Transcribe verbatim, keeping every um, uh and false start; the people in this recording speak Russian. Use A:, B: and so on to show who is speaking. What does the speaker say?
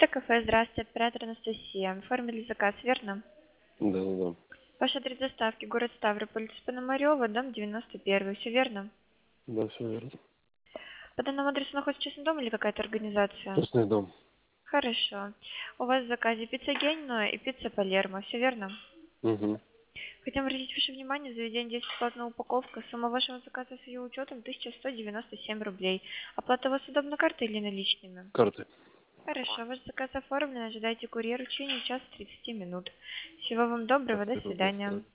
A: Вита кафе, здравствуйте, оператор Анастасия. Оформили заказ, верно?
B: Да, да, да.
A: Ваш адрес доставки, город Ставрополь, улица Пономарева, дом девяносто один, все верно?
B: Да, все верно.
A: По данному адресу находится частный дом или какая-то организация?
B: Частный дом.
A: Хорошо. У вас в заказе пицца Генуа и пицца Палермо, все верно?
B: Угу.
A: Хотим обратить ваше внимание, заведение здесь бесплатная упаковка. Сумма вашего заказа с ее учетом тысяча сто девяносто семь рублей. Оплата у вас удобна картой или наличными?
B: Карты.
A: Хорошо, ваш заказ оформлен, ожидайте курьера в течение часа тридцати минут. Всего вам доброго, до
B: Спасибо, до
A: свидания.
B: свидания.